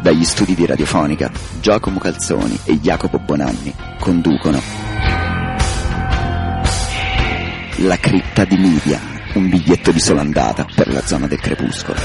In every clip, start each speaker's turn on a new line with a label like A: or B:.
A: Dagli studi di Radiofonica, Giacomo Calzoni e Jacopo Bonanni conducono La cripta di Midian, un biglietto di sola andata per la zona del crepuscolo.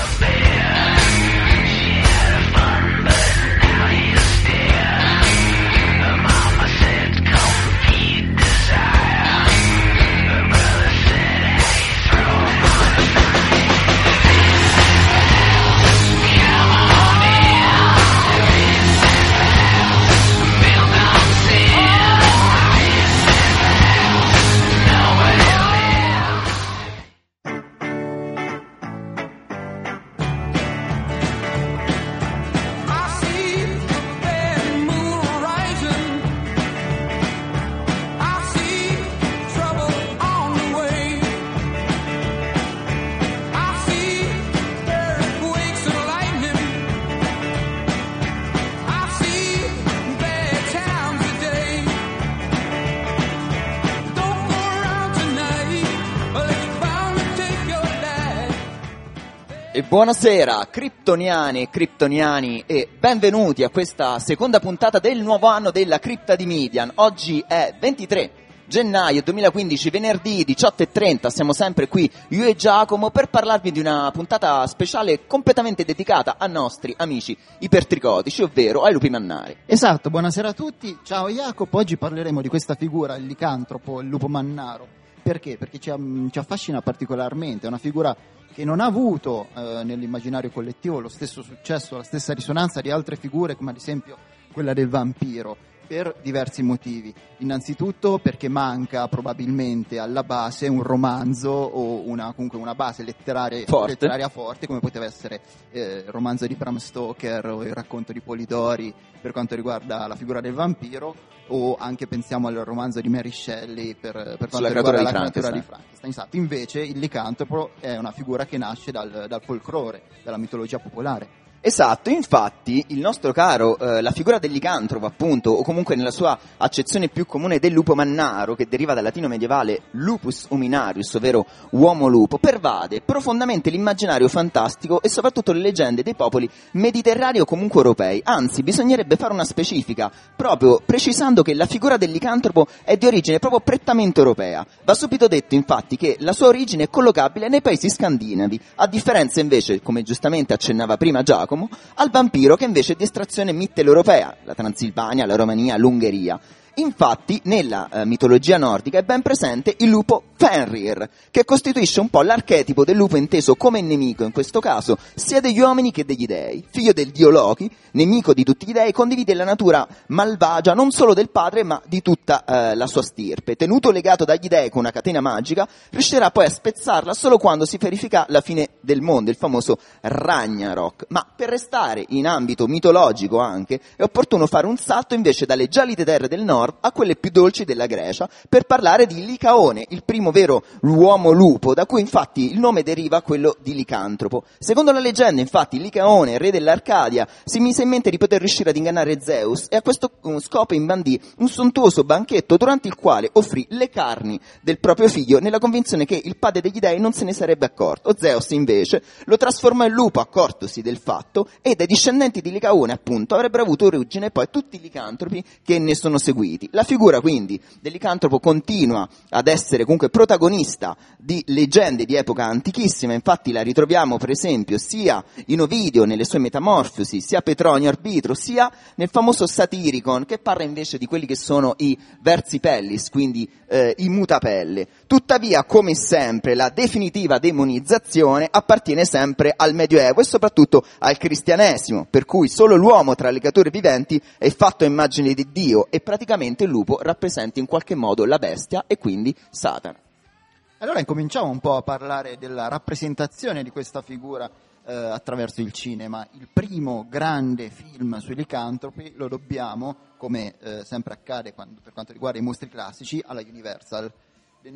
A: Buonasera criptoniani e criptoniani e benvenuti a questa seconda puntata del nuovo anno della cripta di Midian. Oggi è 23 gennaio 2015, venerdì 18:30, siamo sempre qui io e Giacomo per parlarvi di una puntata speciale completamente dedicata a nostri amici ipertricotici, ovvero ai lupi mannari.
B: Esatto, buonasera a tutti, ciao Jacopo, oggi parleremo di questa figura, il licantropo, il lupo mannaro. Perché? Perché ci affascina particolarmente, è una figura che non ha avuto nell'immaginario collettivo lo stesso successo, la stessa risonanza di altre figure, come ad esempio quella del vampiro, per diversi motivi. Innanzitutto perché manca probabilmente alla base un romanzo o comunque una base letteraria forte, come poteva essere il romanzo di Bram Stoker o il racconto di Polidori per quanto riguarda la figura del vampiro, o anche pensiamo al romanzo di Mary Shelley per quanto riguarda la creatura di Frankenstein. Esatto. Invece il licantropo è una figura che nasce dal folklore, dalla mitologia popolare.
A: Esatto, infatti il nostro caro, la figura del licantropo appunto, o comunque nella sua accezione più comune del lupo mannaro, che deriva dal latino medievale lupus huminarius, ovvero uomo lupo, pervade profondamente l'immaginario fantastico e soprattutto le leggende dei popoli mediterranei o comunque europei. Anzi, bisognerebbe fare una specifica, proprio precisando che la figura del licantropo è di origine proprio prettamente europea. Va subito detto infatti che la sua origine è collocabile nei paesi scandinavi, a differenza invece, come giustamente accennava prima Giacomo, al vampiro che invece è di estrazione mitteleuropea, la Transilvania, la Romania, l'Ungheria. Infatti, nella mitologia nordica è ben presente il lupo Fenrir, che costituisce un po' l'archetipo del lupo inteso come nemico, in questo caso, sia degli uomini che degli dei. Figlio del dio Loki, nemico di tutti gli dei, condivide la natura malvagia non solo del padre, ma di tutta la sua stirpe. Tenuto legato dagli dei con una catena magica, riuscirà poi a spezzarla solo quando si verifica la fine del mondo, il famoso Ragnarok. Ma per restare in ambito mitologico anche, è opportuno fare un salto invece dalle gelide terre del nord a quelle più dolci della Grecia, per parlare di Licaone, il primo vero uomo lupo, da cui infatti il nome deriva quello di licantropo. Secondo la leggenda, infatti, Licaone, re dell'Arcadia, si mise in mente di poter riuscire ad ingannare Zeus e a questo scopo imbandì un sontuoso banchetto durante il quale offrì le carni del proprio figlio nella convinzione che il padre degli dei non se ne sarebbe accorto. Zeus invece lo trasformò in lupo accortosi del fatto, e dai discendenti di Licaone appunto avrebbero avuto origine poi tutti i licantropi che ne sono seguiti. La figura quindi del licantropo continua ad essere comunque protagonista di leggende di epoca antichissima, infatti la ritroviamo per esempio sia in Ovidio nelle sue Metamorfosi, sia Petronio Arbitro, sia nel famoso Satiricon, che parla invece di quelli che sono i versipellis, quindi i mutapelle. Tuttavia, come sempre, la definitiva demonizzazione appartiene sempre al Medioevo e soprattutto al cristianesimo, per cui solo l'uomo tra le creature viventi è fatto a immagine di Dio e praticamente il lupo rappresenta in qualche modo la bestia e quindi Satana.
B: Allora incominciamo un po' a parlare della rappresentazione di questa figura attraverso il cinema. Il primo grande film sui licantropi lo dobbiamo, come sempre accade per quanto riguarda i mostri classici, alla Universal. Del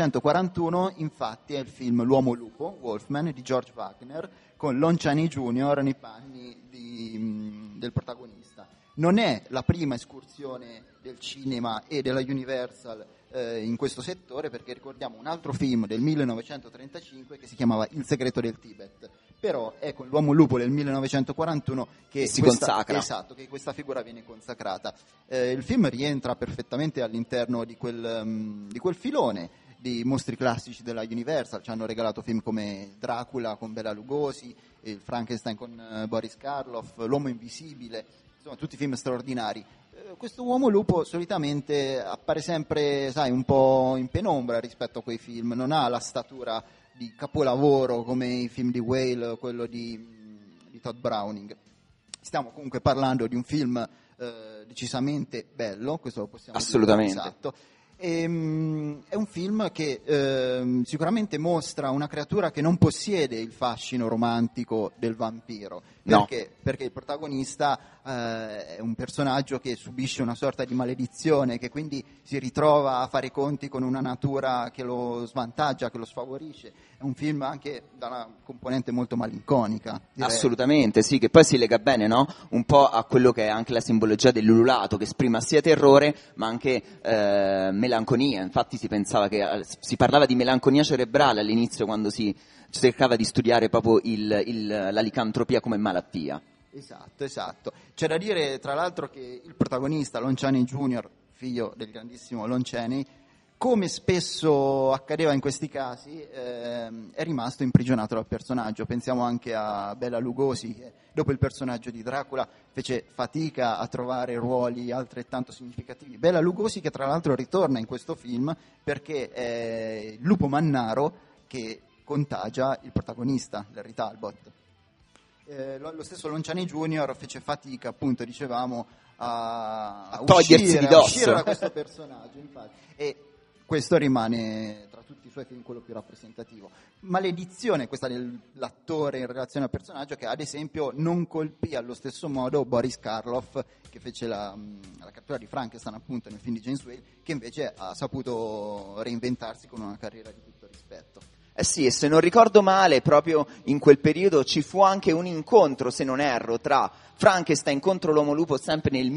B: 1941, infatti, è il film L'uomo lupo, Wolfman, di George Wagner, con Lon Chaney Jr. nei panni del protagonista. Non è la prima escursione del cinema e della Universal in questo settore, perché ricordiamo un altro film del 1935 che si chiamava Il segreto del Tibet, però è con l'Uomo Lupo del 1941 che
A: si consacra.
B: Esatto, che questa figura viene consacrata. Il film rientra perfettamente all'interno di quel filone di mostri classici della Universal. Ci hanno regalato film come Dracula con Bela Lugosi, il Frankenstein con Boris Karloff, L'Uomo Invisibile, insomma tutti film straordinari. Questo Uomo Lupo solitamente appare sempre, sai, un po' in penombra rispetto a quei film, non ha la statura di capolavoro come i film di Whale o quello di Todd Browning. Stiamo comunque parlando di un film decisamente bello, questo lo possiamo
A: assolutamente
B: dire. Esatto. È un film che sicuramente mostra una creatura che non possiede il fascino romantico del vampiro. Perché? No. Perché il protagonista è un personaggio che subisce una sorta di maledizione, che quindi si ritrova a fare i conti con una natura che lo svantaggia, che lo sfavorisce. È un film anche da una componente molto malinconica, direi.
A: Assolutamente, sì, che poi si lega bene, no? Un po' a quello che è anche la simbologia dell'ululato, che esprima sia terrore ma anche melanconia. Infatti si parlava di melanconia cerebrale all'inizio, quando si cercava di studiare proprio la licantropia come malattia.
B: Esatto. C'è da dire tra l'altro che il protagonista, Lon Chaney Jr., figlio del grandissimo Lon Chaney, come spesso accadeva in questi casi, è rimasto imprigionato dal personaggio. Pensiamo anche a Bela Lugosi, che dopo il personaggio di Dracula fece fatica a trovare ruoli altrettanto significativi. Bela Lugosi che tra l'altro ritorna in questo film perché è il lupo mannaro che contagia il protagonista, Larry Talbot. Lo stesso Lon Chaney Jr. fece fatica, appunto, dicevamo, a
A: togliersi di dosso,
B: uscire da questo personaggio, infatti. E questo rimane tra tutti i suoi film quello più rappresentativo. Maledizione questa dell'attore in relazione al personaggio, che ad esempio non colpì allo stesso modo Boris Karloff, che fece la cattura di Frankenstein, appunto, nel film di James Whale, che invece ha saputo reinventarsi con una carriera di tutto rispetto.
A: Sì, e se non ricordo male, proprio in quel periodo ci fu anche un incontro, se non erro, tra Frankenstein contro l'Uomo Lupo, sempre nel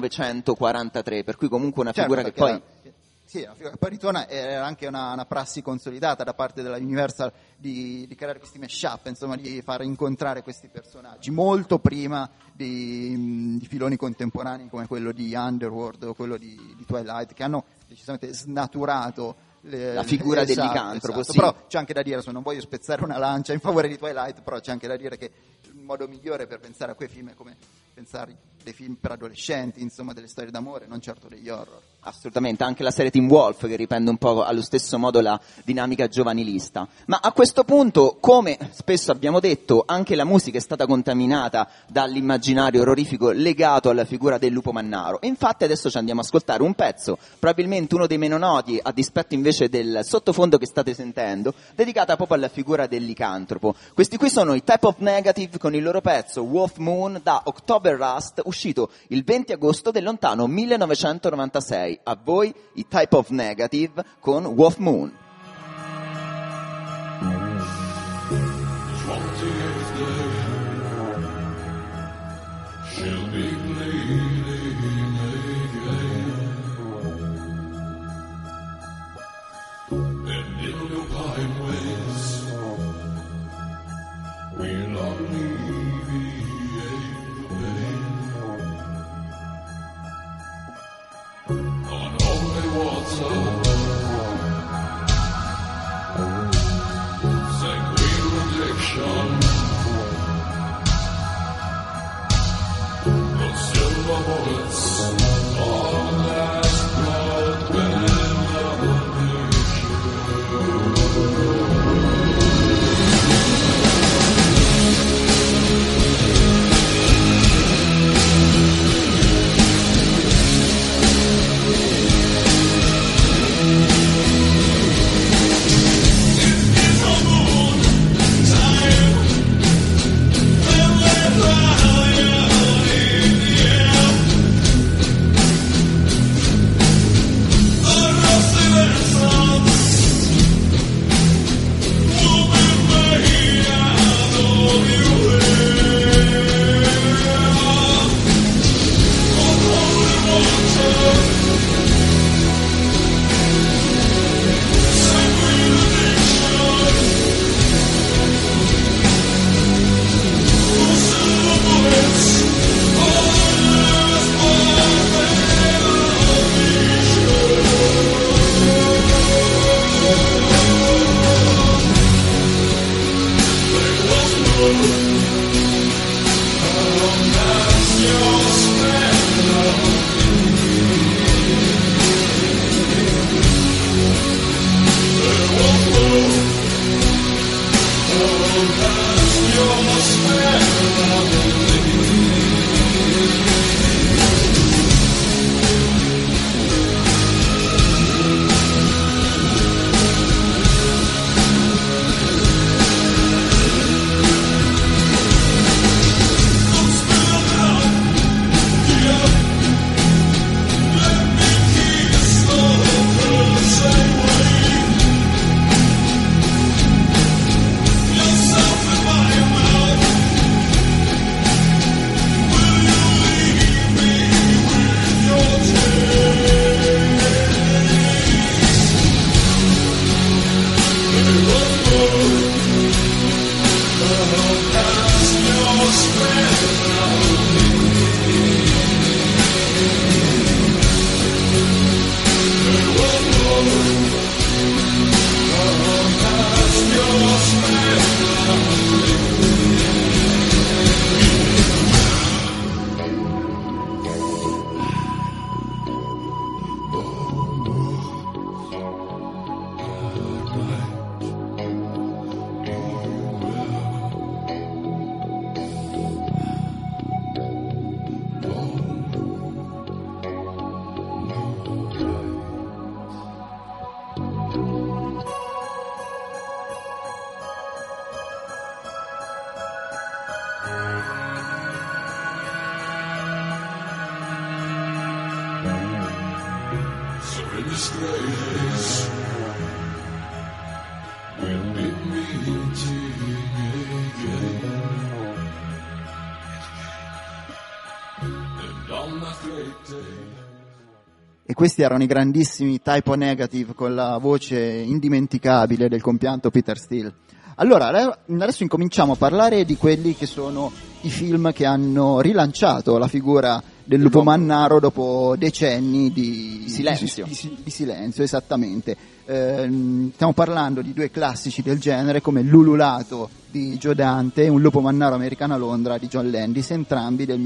A: 1943, per cui comunque una figura che poi...
B: Sì, la figura che poi ritorna, era anche una prassi consolidata da parte della Universal di creare questi mashup, insomma, di far incontrare questi personaggi, molto prima di filoni contemporanei come quello di Underworld o quello di Twilight, che hanno decisamente snaturato
A: la figura del licantropo.
B: Esatto.
A: Sì.
B: Però c'è anche da dire, non voglio spezzare una lancia in favore di Twilight, però c'è anche da dire che il modo migliore per pensare a quei film è come pensare dei film per adolescenti, insomma, delle storie d'amore, non certo degli horror.
A: Assolutamente, anche la serie Teen Wolf, che riprende un po' allo stesso modo la dinamica giovanilista. Ma a questo punto, come spesso abbiamo detto, anche la musica è stata contaminata dall'immaginario orrorifico legato alla figura del lupo mannaro. E infatti adesso ci andiamo a ascoltare un pezzo, probabilmente uno dei meno noti, a dispetto invece del sottofondo che state sentendo, dedicata proprio alla figura del licantropo. Questi qui sono i Type of Negative con il loro pezzo Wolf Moon da October Rust, uscito il 20 agosto del lontano 1996. A voi i Type of Negative con Wolf Moon.
C: disgrace will be meeting again. And on that great day.
B: E questi erano i grandissimi Type O Negative con la voce indimenticabile del compianto Peter Steele. Allora, adesso incominciamo a parlare di quelli che sono i film che hanno rilanciato la figura del lupo mannaro dopo decenni di
A: silenzio.
B: Di silenzio, esattamente. Stiamo parlando di due classici del genere come L'ululato di Joe Dante e Un lupo mannaro americano a Londra di John Landis, entrambi del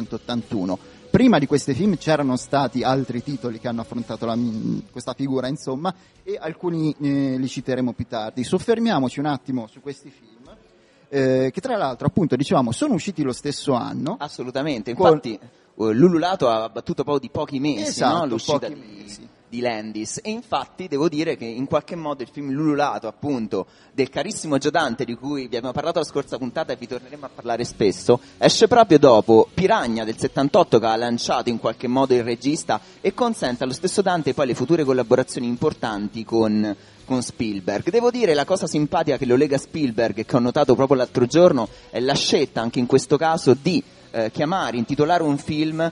B: 1981. Prima di questi film c'erano stati altri titoli che hanno affrontato questa figura, insomma, e alcuni li citeremo più tardi. Soffermiamoci un attimo su questi film, che tra l'altro, appunto, dicevamo, sono usciti lo stesso anno.
A: Assolutamente, infatti L'ululato ha battuto proprio di pochi mesi,
B: esatto,
A: no? L'uscita
B: pochi mesi
A: di Landis, e infatti devo dire che in qualche modo il film L'ululato, appunto, del carissimo Joe Dante, di cui vi abbiamo parlato la scorsa puntata e vi torneremo a parlare spesso, esce proprio dopo Piranha del 78, che ha lanciato in qualche modo il regista e consente allo stesso Dante poi le future collaborazioni importanti con Spielberg. Devo dire, la cosa simpatica che lo lega a Spielberg, che ho notato proprio l'altro giorno, è la scelta anche in questo caso di intitolare un film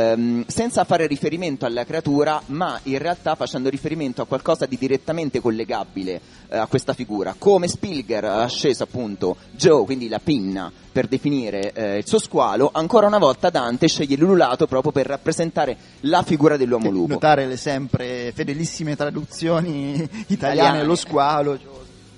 A: senza fare riferimento alla creatura, ma in realtà facendo riferimento a qualcosa di direttamente collegabile a questa figura. Come Spielberg ha sceso appunto Joe, quindi la pinna, per definire il suo squalo, ancora una volta Dante sceglie l'ululato proprio per rappresentare la figura dell'uomo lupo.
B: Notare le sempre fedelissime traduzioni italiane, lo squalo.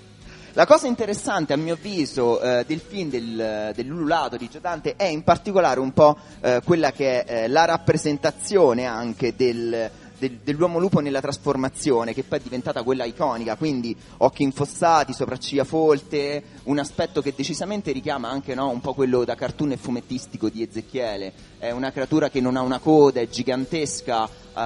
A: La cosa interessante, a mio avviso, del film dell'ululato di Joe Dante è in particolare un po' quella che è la rappresentazione anche dell'uomo lupo nella trasformazione, che poi è diventata quella iconica, quindi occhi infossati, sopracciglia folte, un aspetto che decisamente richiama anche, no, un po' quello da cartoon e fumettistico di Ezechiele. È una creatura che non ha una coda, è gigantesca,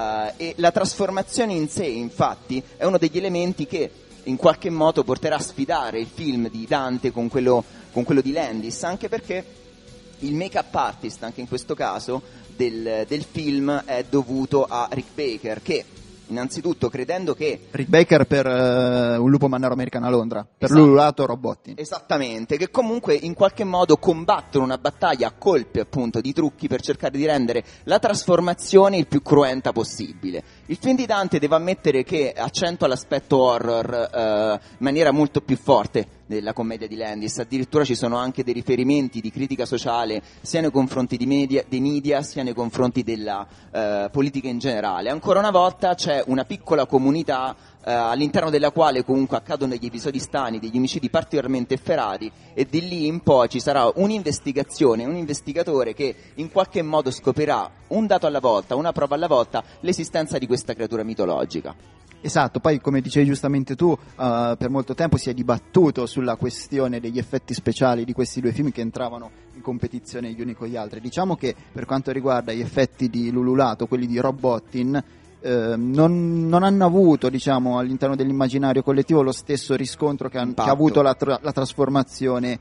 A: e la trasformazione in sé, infatti, è uno degli elementi che in qualche modo porterà a sfidare il film di Dante con quello di Landis, anche perché il make-up artist, anche in questo caso, del film è dovuto a Rick Baker, che innanzitutto, credendo che
B: Rick Baker per Un lupo mannaro americano a Londra, per
A: esatto,
B: l'ululato Rob Bottin.
A: Esattamente, che comunque in qualche modo combattono una battaglia a colpi appunto di trucchi per cercare di rendere la trasformazione il più cruenta possibile. Il film di Dante, devo ammettere che accentua l'aspetto horror in maniera molto più forte. della commedia di Landis, addirittura ci sono anche dei riferimenti di critica sociale sia nei confronti dei media sia nei confronti della politica in generale. Ancora una volta c'è una piccola comunità all'interno della quale comunque accadono degli episodi strani, degli omicidi particolarmente efferati, e di lì in poi ci sarà un'investigazione, un investigatore che in qualche modo scoprirà un dato alla volta, una prova alla volta, l'esistenza di questa creatura mitologica.
B: Esatto, poi come dicevi giustamente tu, per molto tempo si è dibattuto sulla questione degli effetti speciali di questi due film che entravano in competizione gli uni con gli altri. Diciamo che per quanto riguarda gli effetti di Lululato, quelli di Rob Bottin, non hanno avuto, diciamo, all'interno dell'immaginario collettivo lo stesso riscontro che ha avuto la trasformazione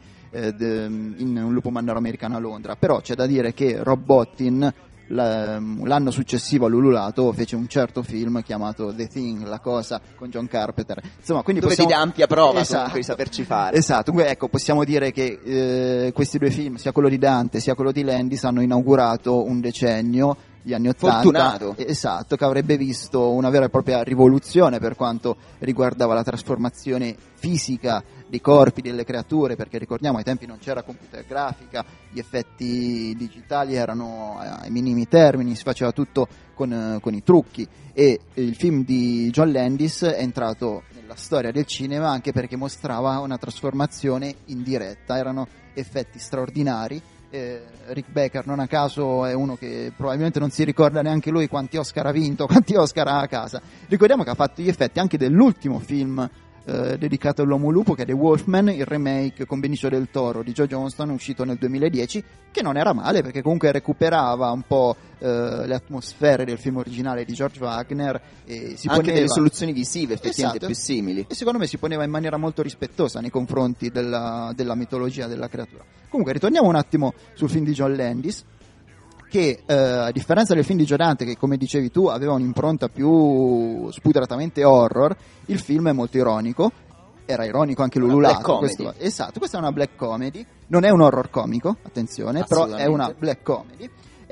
B: in un lupo mannaro americano a Londra. Però c'è da dire che Rob Bottin l'anno successivo a Lululato fece un certo film chiamato The Thing, La Cosa, con John Carpenter. Insomma, quindi
A: dove
B: possiamo...
A: ti dà ampia prova,
B: esatto,
A: comunque di saperci fare.
B: Esatto, dunque, ecco, possiamo dire che questi due film, sia quello di Dante sia quello di Landis, hanno inaugurato un decennio, gli anni '80,
A: fortunato.
B: Esatto, che avrebbe visto una vera e propria rivoluzione per quanto riguardava la trasformazione fisica dei corpi delle creature, perché ricordiamo ai tempi non c'era computer grafica, gli effetti digitali erano ai minimi termini, si faceva tutto con i trucchi, e il film di John Landis è entrato nella storia del cinema anche perché mostrava una trasformazione in diretta, erano effetti straordinari. Rick Baker, non a caso, è uno che probabilmente non si ricorda neanche lui quanti Oscar ha vinto, quanti Oscar ha a casa. Ricordiamo che ha fatto gli effetti anche dell'ultimo film dedicato all'uomo lupo, che è The Wolfman, il remake con Benicio del Toro di Joe Johnston, uscito nel 2010, che non era male perché comunque recuperava un po' le atmosfere del film originale di George Wagner, e si
A: anche
B: poneva
A: delle soluzioni visive effettivamente
B: esatto,
A: più simili,
B: e secondo me si poneva in maniera molto rispettosa nei confronti della mitologia della creatura. Comunque ritorniamo un attimo sul film di John Landis, che a differenza del film di Joe Dante, che come dicevi tu aveva un'impronta più spudoratamente horror, il film è molto ironico. Era ironico anche Lululato. Esatto, questa è una black comedy, non è un horror comico, attenzione, però è una black comedy.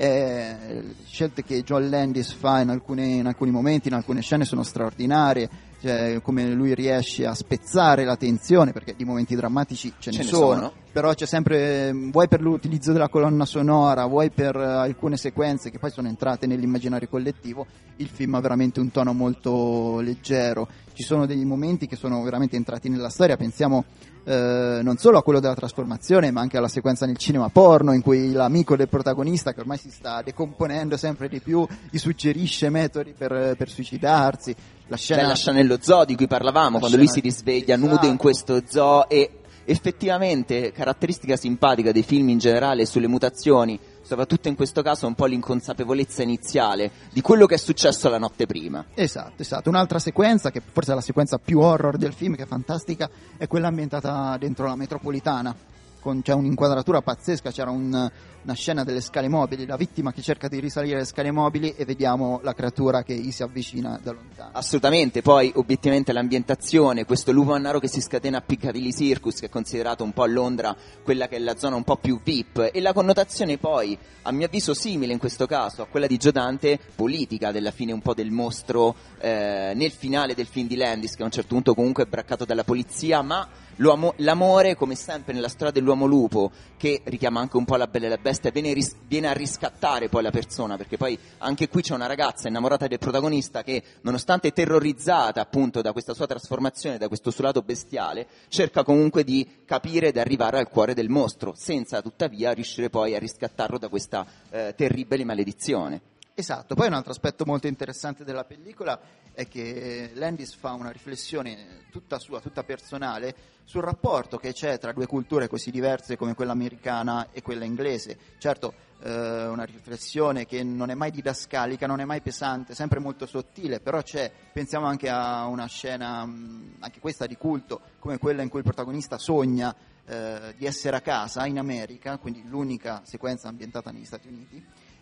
B: Scelte che John Landis fa in alcuni momenti, in alcune scene, sono straordinarie, cioè, come lui riesce a spezzare la tensione, perché di momenti drammatici ce ne sono, però c'è sempre, vuoi per l'utilizzo della colonna sonora, vuoi per alcune sequenze che poi sono entrate nell'immaginario collettivo, il film ha veramente un tono molto leggero. Ci sono degli momenti che sono veramente entrati nella storia, pensiamo non solo a quello della trasformazione, ma anche alla sequenza nel cinema porno in cui l'amico del protagonista, che ormai si sta decomponendo sempre di più, gli suggerisce metodi per suicidarsi. La scena
A: nello zoo di cui parlavamo, quando lui si risveglia nudo in questo zoo, e effettivamente caratteristica simpatica dei film in generale sulle mutazioni, soprattutto in questo caso un po' l'inconsapevolezza iniziale di quello che è successo la notte prima.
B: Esatto. Un'altra sequenza, che forse è la sequenza più horror del film, che è fantastica, è quella ambientata dentro la metropolitana. C'è un'inquadratura pazzesca, c'era una scena delle scale mobili, la vittima che cerca di risalire le scale mobili, e vediamo la creatura che gli si avvicina da lontano.
A: Assolutamente, poi obiettivamente l'ambientazione, questo lupo mannaro che si scatena a Piccadilly Circus, che è considerato un po' a Londra quella che è la zona un po' più VIP, e la connotazione poi, a mio avviso simile in questo caso a quella di Joe Dante, politica, della fine un po' del mostro nel finale del film di Landis, che a un certo punto comunque è braccato dalla polizia, ma l'amore, come sempre nella storia dell'uomo lupo, che richiama anche un po' La Bella e la Bestia, viene a riscattare poi la persona, perché poi anche qui c'è una ragazza innamorata del protagonista che, nonostante terrorizzata appunto da questa sua trasformazione, da questo suo lato bestiale, cerca comunque di capire ed arrivare al cuore del mostro, senza tuttavia riuscire poi a riscattarlo da questa terribile maledizione.
B: Esatto, poi un altro aspetto molto interessante della pellicola è che Landis fa una riflessione tutta sua, tutta personale, sul rapporto che c'è tra due culture così diverse come quella americana e quella inglese. Certo, una riflessione che non è mai didascalica, non è mai pesante, sempre molto sottile, però c'è. Pensiamo anche a una scena, anche questa di culto, come quella in cui il protagonista sogna di essere a casa in America, quindi l'unica sequenza ambientata negli Stati Uniti,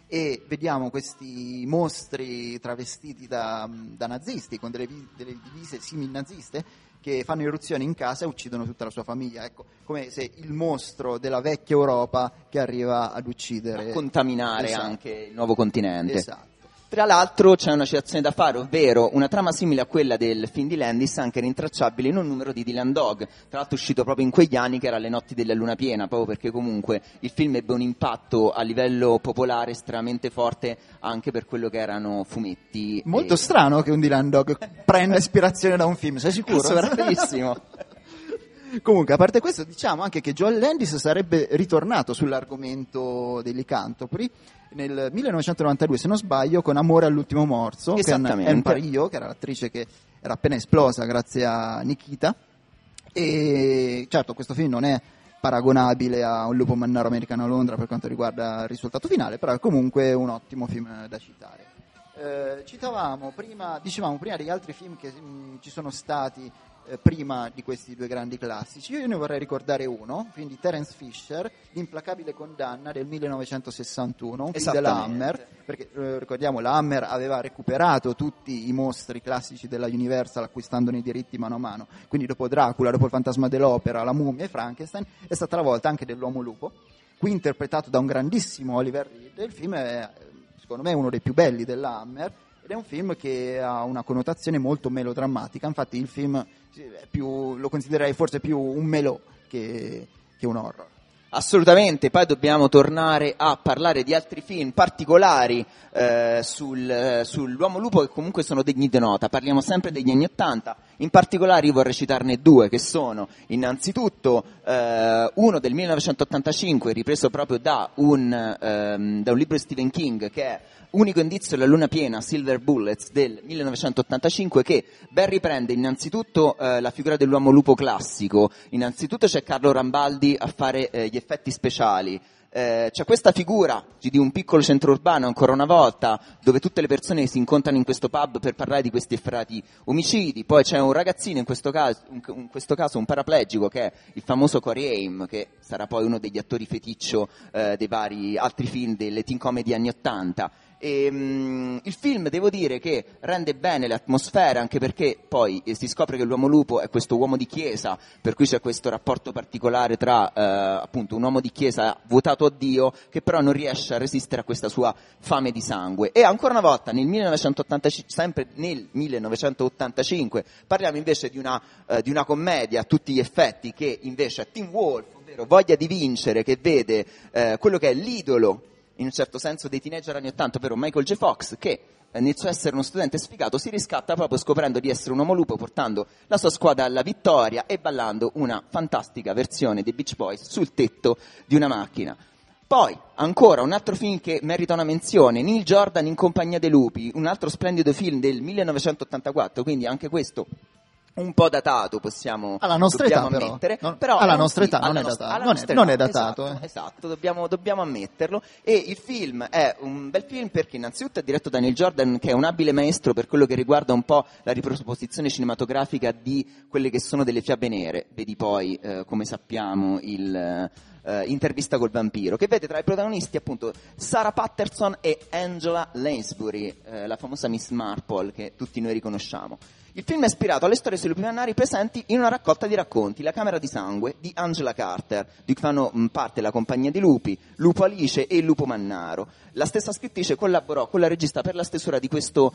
B: e vediamo questi mostri travestiti da nazisti, con delle divise simil naziste, che fanno irruzione in casa e uccidono tutta la sua famiglia. Ecco, come se il mostro della vecchia Europa che arriva ad uccidere,
A: a contaminare, esatto, anche il nuovo continente.
B: Esatto.
A: Tra l'altro c'è una citazione da fare, ovvero una trama simile a quella del film di Landis, anche rintracciabile in un numero di Dylan Dog, tra l'altro uscito proprio in quegli anni, che era Le notti della luna piena, proprio perché comunque il film ebbe un impatto a livello popolare estremamente forte anche per quello che erano fumetti.
B: Molto strano che un Dylan Dog prenda ispirazione da un film, sei sicuro?
A: Bravissimo.
B: Comunque, a parte questo, diciamo anche che Joel Landis sarebbe ritornato sull'argomento dei licantropi nel 1992, se non sbaglio, con Amore all'ultimo morso, che è Anne Parillo, che era l'attrice che era appena esplosa grazie a Nikita. E certo, questo film non è paragonabile a Un lupo mannaro americano a Londra per quanto riguarda il risultato finale, però è comunque un ottimo film da citare. Dicevamo prima degli altri film che ci sono stati prima di questi due grandi classici. Io ne vorrei ricordare uno, film di Terence Fisher, L'implacabile condanna del 1961, un film della Hammer, perché ricordiamo la Hammer aveva recuperato tutti i mostri classici della Universal acquistandone i diritti mano a mano, quindi dopo Dracula, dopo Il fantasma dell'opera, La mummia e Frankenstein è stata la volta anche dell'Uomo Lupo, qui interpretato da un grandissimo Oliver Reed. Il film è secondo me uno dei più belli della Hammer ed è un film che ha una connotazione molto melodrammatica, infatti il film lo considererei forse più un melò che un horror.
A: Assolutamente, poi dobbiamo tornare a parlare di altri film particolari sull'Uomo Lupo che comunque sono degni di nota. Parliamo sempre degli anni '80, in particolare io vorrei citarne due, che sono innanzitutto uno del 1985 ripreso proprio da un libro di Stephen King, che è Unico indizio della luna piena, Silver Bullets del 1985, che ben riprende innanzitutto la figura dell'Uomo Lupo classico. Innanzitutto c'è Carlo Rambaldi a fare gli effetti speciali. C'è questa figura di un piccolo centro urbano, ancora una volta, dove tutte le persone si incontrano in questo pub per parlare di questi efferati omicidi. Poi c'è un ragazzino, in questo caso un paraplegico, che è il famoso Corey Haim, che sarà poi uno degli attori feticcio dei vari altri film delle teen comedy anni '80. Il film, devo dire, che rende bene l'atmosfera, anche perché poi si scopre che l'Uomo Lupo è questo uomo di chiesa, per cui c'è questo rapporto particolare tra appunto un uomo di chiesa votato a Dio, che però non riesce a resistere a questa sua fame di sangue. E ancora una volta sempre nel 1985 parliamo invece di una commedia a tutti gli effetti, che invece è Teen Wolf, ovvero Voglia di vincere, che vede quello che è l'idolo in un certo senso dei teenager anni '80, ovvero Michael J. Fox, che nel suo essere uno studente sfigato si riscatta proprio scoprendo di essere un uomo lupo, portando la sua squadra alla vittoria e ballando una fantastica versione dei Beach Boys sul tetto di una macchina. Poi, ancora, un altro film che merita una menzione, Neil Jordan in compagnia dei lupi, un altro splendido film del 1984, quindi anche questo un po' datato, dobbiamo ammettere,
B: però alla nostra età non è datato.
A: Esatto, dobbiamo ammetterlo. E il film è un bel film perché innanzitutto è diretto da Neil Jordan, che è un abile maestro per quello che riguarda un po' la riproposizione cinematografica di quelle che sono delle fiabe nere. Vedi poi, come sappiamo, Intervista col vampiro, che vede tra i protagonisti appunto Sarah Patterson e Angela Lansbury, la famosa Miss Marple che tutti noi riconosciamo. Il film è ispirato alle storie sui lupi mannari presenti in una raccolta di racconti, La Camera di Sangue, di Angela Carter, di cui fanno parte la compagnia di lupi, Lupo Alice e il Lupo Mannaro. La stessa scrittrice collaborò con la regista per la stesura di questo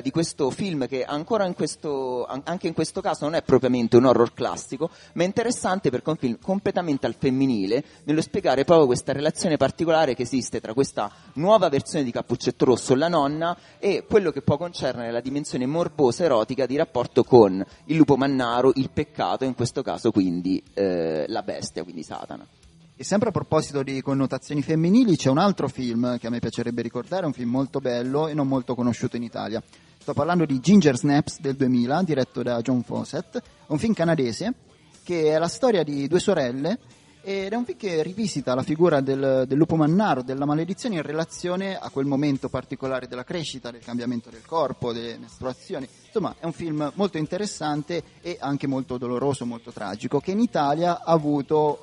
A: film, che ancora anche in questo caso non è propriamente un horror classico, ma è interessante perché è un film completamente al femminile, nello spiegare proprio questa relazione particolare che esiste tra questa nuova versione di Cappuccetto Rosso, la nonna, e quello che può concernere la dimensione morbosa erotica di rapporto con il lupo mannaro, il peccato, in questo caso quindi la bestia, quindi Satana.
B: E sempre a proposito di connotazioni femminili, c'è un altro film che a me piacerebbe ricordare, un film molto bello e non molto conosciuto in Italia. Sto parlando di Ginger Snaps del 2000, diretto da John Fawcett, un film canadese che è la storia di due sorelle ed è un film che rivisita la figura del lupo mannaro, della maledizione in relazione a quel momento particolare della crescita, del cambiamento del corpo, delle mestruazioni. Insomma, è un film molto interessante e anche molto doloroso, molto tragico, che in Italia ha avuto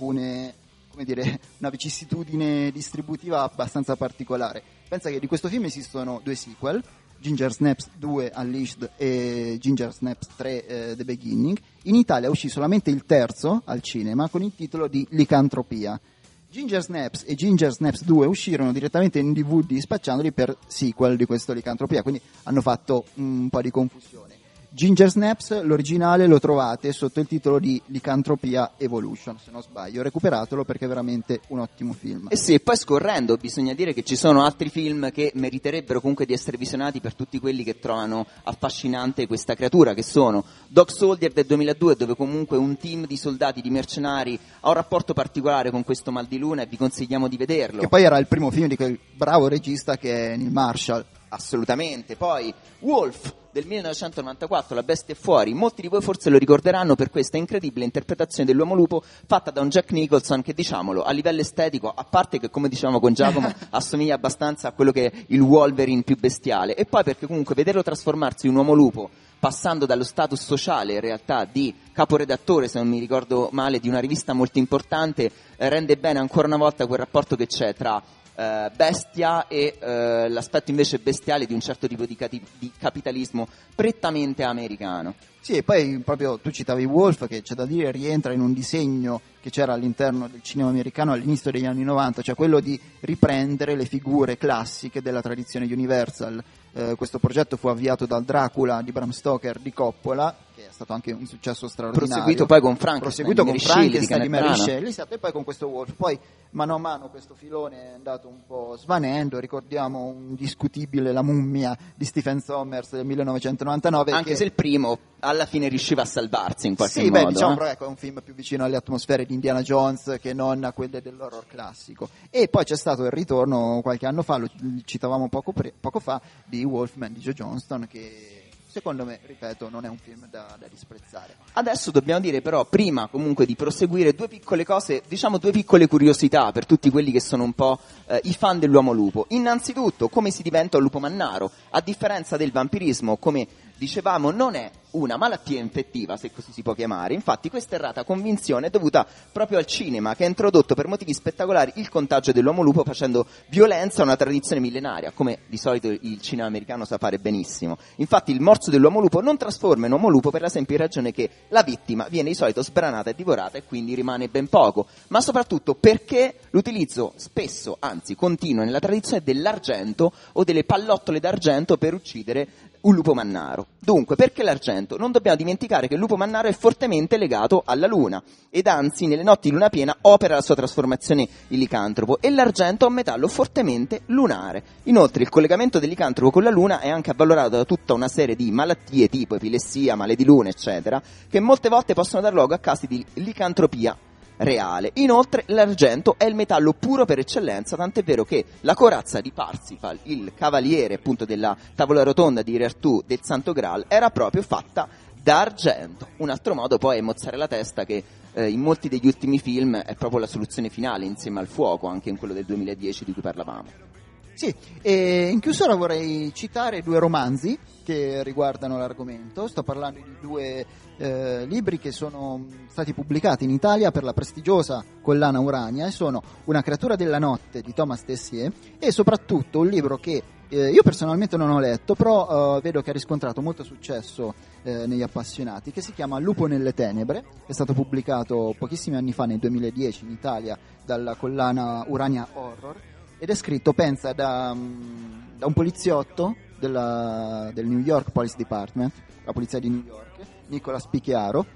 B: una vicissitudine distributiva abbastanza particolare. Pensa che di questo film esistono due sequel, Ginger Snaps 2 Unleashed e Ginger Snaps 3 The Beginning. In Italia uscì solamente il terzo al cinema con il titolo di Licantropia. Ginger Snaps e Ginger Snaps 2 uscirono direttamente in DVD spacciandoli per sequel di questo Licantropia, quindi hanno fatto un po' di confusione. Ginger Snaps, l'originale, lo trovate sotto il titolo di Licantropia Evolution, se non sbaglio. Recuperatelo perché è veramente un ottimo film.
A: E sì, e poi scorrendo bisogna dire che ci sono altri film che meriterebbero comunque di essere visionati per tutti quelli che trovano affascinante questa creatura, che sono Dog Soldier del 2002, dove comunque un team di soldati, di mercenari ha un rapporto particolare con questo mal di luna e vi consigliamo di vederlo.
B: Che poi era il primo film di quel bravo regista che è Neil Marshall.
A: Assolutamente. Poi Wolf del 1994, La bestia è fuori. Molti di voi forse lo ricorderanno per questa incredibile interpretazione dell'uomo lupo fatta da un Jack Nicholson che, diciamolo, a livello estetico, a parte che, come dicevamo con Giacomo, assomiglia abbastanza a quello che è il Wolverine più bestiale, e poi perché comunque vederlo trasformarsi in un uomo lupo, passando dallo status sociale in realtà di caporedattore, se non mi ricordo male, di una rivista molto importante, rende bene ancora una volta quel rapporto che c'è tra bestia e l'aspetto invece bestiale di un certo tipo di capitalismo prettamente americano.
B: Sì, e poi proprio tu citavi Wolf, che c'è da dire rientra in un disegno che c'era all'interno del cinema americano all'inizio degli anni 90, cioè quello di riprendere le figure classiche della tradizione Universal. Questo progetto fu avviato dal Dracula di Bram Stoker di Coppola, che è stato anche un successo straordinario.
A: Proseguito poi con Frankenstein
B: di Mary Shelley, e poi con questo Wolf. Poi mano a mano questo filone è andato un po' svanendo. Ricordiamo un discutibile La mummia di Stephen Sommers del 1999,
A: anche se il primo alla fine riusciva a salvarsi in qualche
B: modo.
A: Sì,
B: beh, diciamo, però ecco, è un film più vicino alle atmosfere di Indiana Jones che non a quelle dell'horror classico. E poi c'è stato il ritorno qualche anno fa, lo citavamo poco fa, di Wolfman di Joe Johnston, che secondo me, ripeto, non è un film da disprezzare.
A: Adesso dobbiamo dire però, prima comunque di proseguire, due piccole cose, diciamo due piccole curiosità per tutti quelli che sono un po' i fan dell'uomo lupo. Innanzitutto, come si diventa un lupo mannaro? A differenza del vampirismo, come dicevamo, non è una malattia infettiva, se così si può chiamare. Infatti questa errata convinzione è dovuta proprio al cinema, che ha introdotto per motivi spettacolari il contagio dell'uomo lupo, facendo violenza a una tradizione millenaria, come di solito il cinema americano sa fare benissimo. Infatti il morso dell'uomo lupo non trasforma in uomo lupo per la semplice ragione che la vittima viene di solito sbranata e divorata e quindi rimane ben poco, ma soprattutto perché l'utilizzo spesso, anzi continuo, nella tradizione dell'argento o delle pallottole d'argento per uccidere un lupo mannaro. Dunque, perché l'argento? Non dobbiamo dimenticare che il lupo mannaro è fortemente legato alla luna ed anzi nelle notti di luna piena opera la sua trasformazione in licantropo, e l'argento è un metallo fortemente lunare. Inoltre il collegamento del licantropo con la luna è anche avvalorato da tutta una serie di malattie tipo epilessia, male di luna eccetera, che molte volte possono dar luogo a casi di licantropia reale. Inoltre l'argento è il metallo puro per eccellenza, tant'è vero che la corazza di Parsifal, il cavaliere appunto della tavola rotonda di Re Artù del Santo Graal, era proprio fatta da argento. Un altro modo poi è mozzare la testa, che in molti degli ultimi film è proprio la soluzione finale insieme al fuoco, anche in quello del 2010 di cui parlavamo.
B: Sì, e in chiusura vorrei citare due romanzi che riguardano l'argomento. Sto parlando di due libri che sono stati pubblicati in Italia per la prestigiosa collana Urania, e sono Una creatura della notte di Thomas Tessier e soprattutto un libro che io personalmente non ho letto, però vedo che ha riscontrato molto successo negli appassionati, che si chiama Lupo nelle tenebre. È stato pubblicato pochissimi anni fa, nel 2010, in Italia dalla collana Urania Horror, ed è scritto, pensa, da un poliziotto del New York Police Department, la polizia di New York, Nicolas Picchiaro,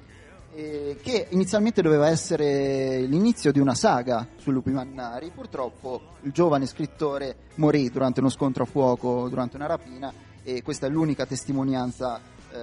B: che inizialmente doveva essere l'inizio di una saga sui lupi mannari. Purtroppo il giovane scrittore morì durante uno scontro a fuoco, durante una rapina, e questa è l'unica testimonianza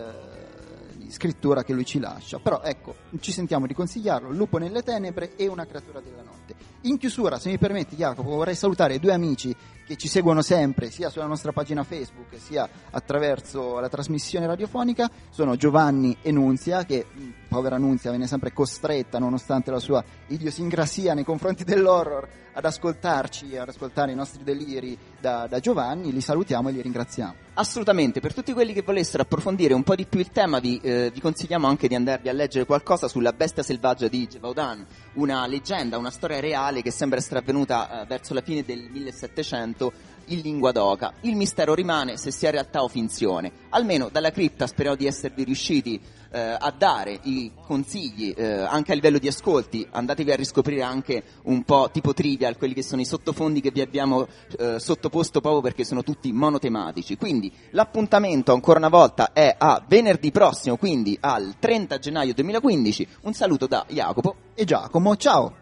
B: di scrittura che lui ci lascia. Però ecco, ci sentiamo di consigliarlo: Lupo nelle tenebre e Una creatura della notte. In chiusura, se mi permetti, Jacopo, vorrei salutare due amici che ci seguono sempre, sia sulla nostra pagina Facebook sia attraverso la trasmissione radiofonica. Sono Giovanni e Nunzia, che povera Nunzia viene sempre costretta, nonostante la sua idiosincrasia nei confronti dell'horror, ad ascoltarci, ad ascoltare i nostri deliri da Giovanni. Li salutiamo e li ringraziamo.
A: Assolutamente, per tutti quelli che volessero approfondire un po' di più il tema vi consigliamo anche di andarvi a leggere qualcosa sulla bestia selvaggia di Gévaudan, una leggenda, una storia reale che sembra essere avvenuta verso la fine del 1700 in lingua d'oca. Il mistero rimane se sia realtà o finzione. Almeno dalla cripta spero di esservi riusciti a dare i consigli anche a livello di ascolti. Andatevi a riscoprire anche un po' tipo Trivial, quelli che sono i sottofondi che vi abbiamo sottoposto proprio perché sono tutti monotematici. Quindi l'appuntamento ancora una volta è a venerdì prossimo, quindi al 30 gennaio 2015. Un saluto da Jacopo
B: E Giacomo, ciao!